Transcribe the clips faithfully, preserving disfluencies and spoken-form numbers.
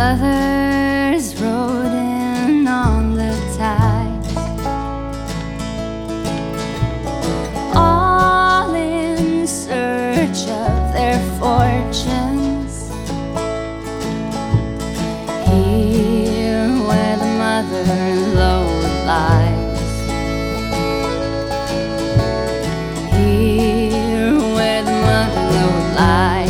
Others rode in on the tide, all in search of their fortunes. Here where the mother lode lies, here where the mother lode lies.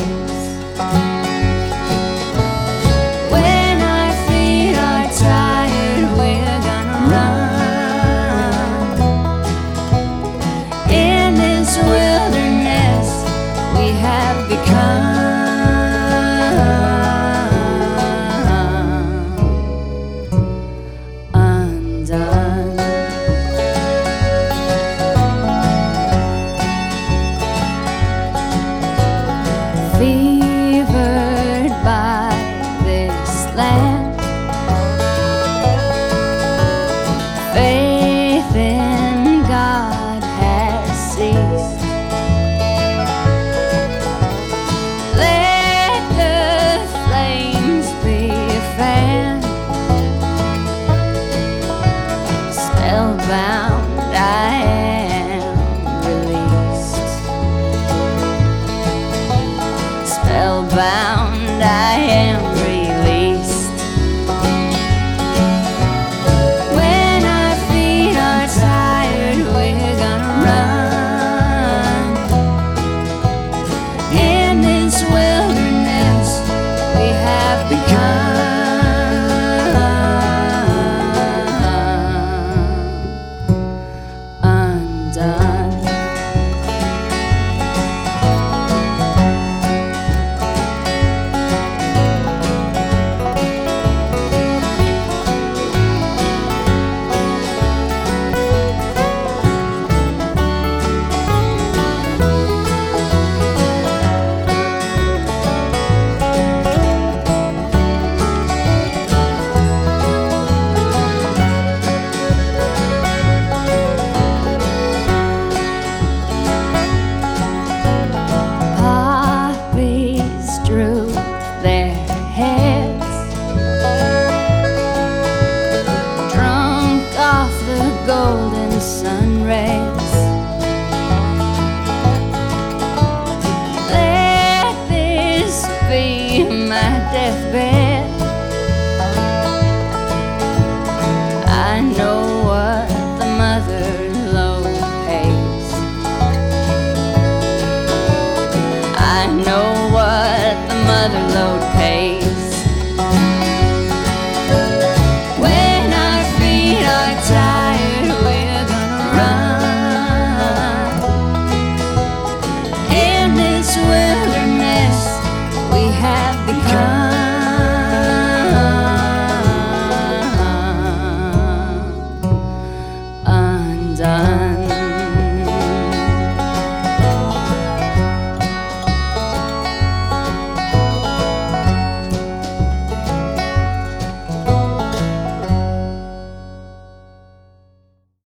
Fevered by this land, faith in God has ceased. Let the flames be fanned. Spellbound I am released. Spellbound I am released. When our feet are tired, we're gonna run. In this wilderness we have become undone. Droop their heads, drunk off the golden sun rays. Let this be my deathbed. I know what the mother lode pays. I know what the mother lode pays. When our feet are tired, we're gonna run. In this way